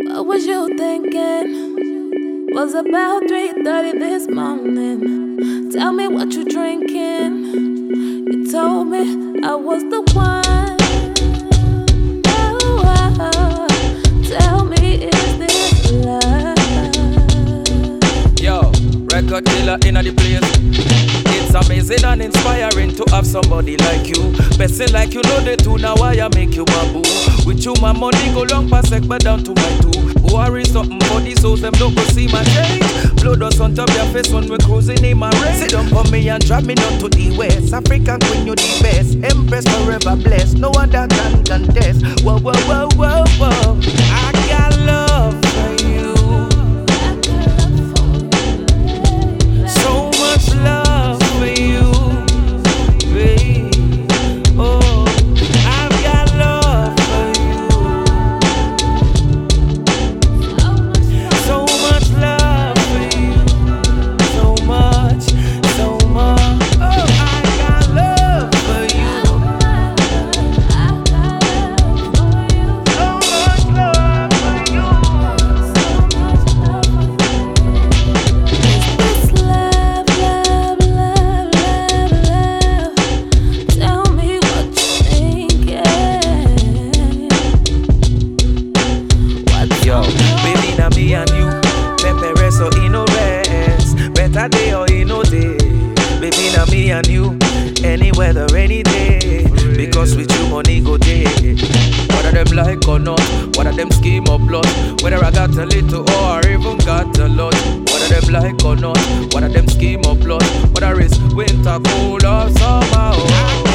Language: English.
What was you thinking? Was about 3:30 this morning. Tell me what you drinking. You told me I was the one. Oh, tell me, is this love? Yo, record killer in the place. It's amazing and inspiring to have somebody like you. Person like you know the two, now why I make you my boo. With you my money go long past but down to my two. Worry something for these souls, them don't go see my change. Blood us on top your face when we're cruising in my race. Sit down for me and drop me down to the west. African queen, you the best. Empress forever blessed. No one that can contest. Whoa, whoa, whoa, whoa, whoa. I got love for you. So much love for you, babe. Oh, I've got love for you. So much love for you. So much, so much. Oh, I got love for you. So much love for you. Is this love, love, love, love, love? Tell me what you thinking. What's Yo, on your baby, na me and you. Pepe rest or in no rest. Better day or in no day. Baby, na me and you. Any weather, any day. Because with you, money go day. Whether them like or not, whether them scheme or plot. Whether I got a little or I even got a lot. Whether them like or not, whether them scheme or plot. Whether it's winter, cold or summer. Oh.